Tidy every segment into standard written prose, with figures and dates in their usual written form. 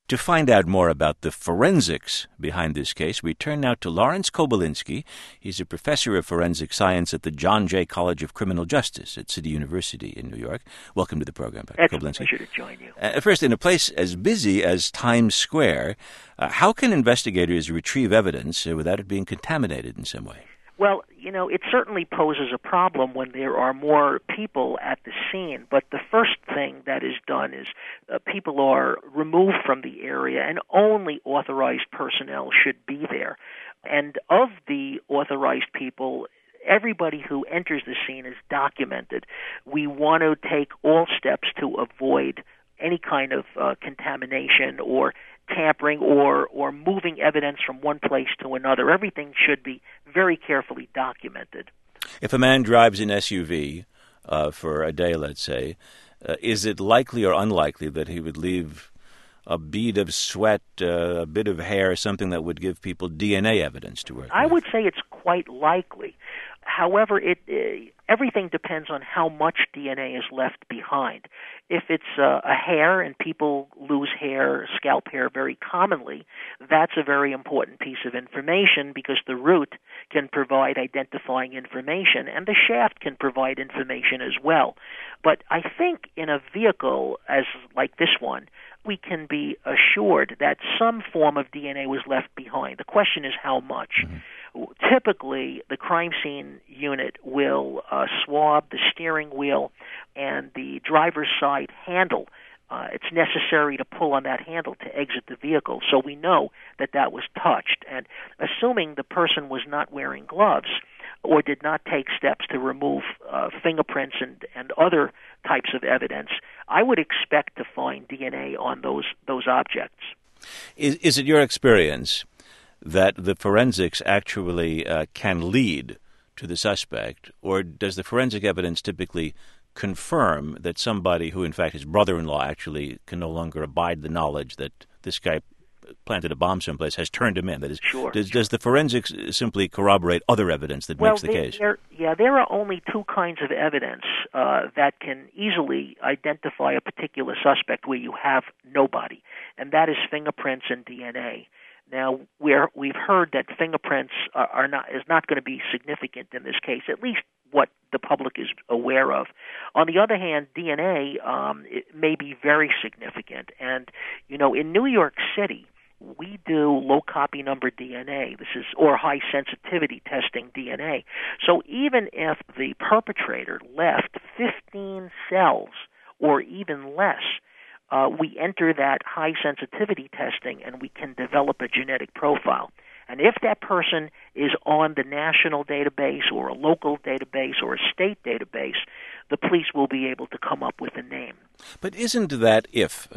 To find out more about the forensics behind this case, we turn now to Lawrence Kobylensky. He's a professor of forensic science at the John Jay College of Criminal Justice at City University in New York. Welcome to the program, Dr. Kobylensky. It's a pleasure to join you. First, in a place as busy as Times Square, how can investigators retrieve evidence without it being contaminated in some way? Well, it certainly poses a problem when there are more people at the scene, but the first thing that is done is people are removed from the area and only authorized personnel should be there. And of the authorized people, everybody who enters the scene is documented. We want to take all steps to avoid any kind of contamination or tampering or moving evidence from one place to another. Everything should be very carefully documented. If a man drives an SUV for a day, let's say, is it likely or unlikely that he would leave a bead of sweat, a bit of hair, something that would give people DNA evidence to work with? I would say it's quite likely. However, everything depends on how much DNA is left behind. If it's a hair, and people lose hair, scalp hair very commonly, that's a very important piece of information because the root can provide identifying information and the shaft can provide information as well. But I think in a vehicle as like this one, we can be assured that some form of DNA was left behind. The question is how much. Mm-hmm. Typically, the crime scene unit will swab the steering wheel and the driver's side handle. It's necessary to pull on that handle to exit the vehicle, so we know that that was touched. And assuming the person was not wearing gloves or did not take steps to remove fingerprints and other types of evidence, I would expect to find DNA on those objects. Is it your experience that the forensics actually can lead to the suspect, or does the forensic evidence typically confirm that somebody who, in fact, his brother-in-law actually can no longer abide the knowledge that this guy planted a bomb someplace, has turned him in? That is, sure. Does the forensics simply corroborate other evidence that makes the case? There are only two kinds of evidence that can easily identify a particular suspect where you have nobody, and that is fingerprints and DNA. Now, we've heard that fingerprints is not going to be significant in this case, at least what the public is aware of. On the other hand, DNA it may be very significant. And, in New York City, we do low copy number DNA. Or high sensitivity testing DNA. So even if the perpetrator left 15 cells or even less, we enter that high sensitivity testing and we can develop a genetic profile. And if that person is on the national database or a local database or a state database, the police will be able to come up with a name. But isn't that if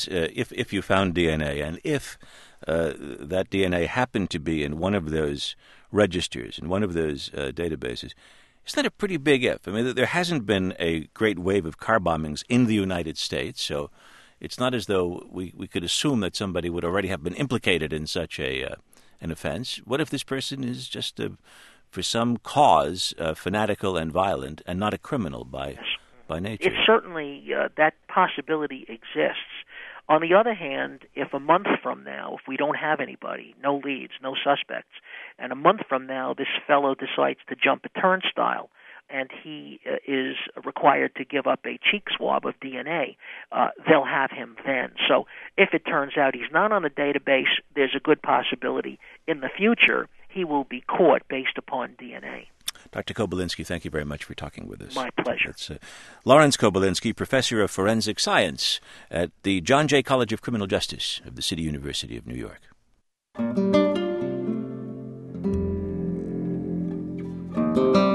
you found DNA and if that DNA happened to be in one of those registers, in one of those databases, isn't that a pretty big if? I mean, there hasn't been a great wave of car bombings in the United States, so it's not as though we could assume that somebody would already have been implicated in such an offense. What if this person is just, for some cause, fanatical and violent and not a criminal by nature? It certainly, that possibility exists. On the other hand, if a month from now, if we don't have anybody, no leads, no suspects, and a month from now this fellow decides to jump a turnstile, and he is required to give up a cheek swab of DNA, they'll have him then. So if it turns out he's not on the database, there's a good possibility in the future he will be caught based upon DNA. Dr. Kobylensky, thank you very much for talking with us. My pleasure. That's Lawrence Kobylensky, professor of forensic science at the John Jay College of Criminal Justice of the City University of New York.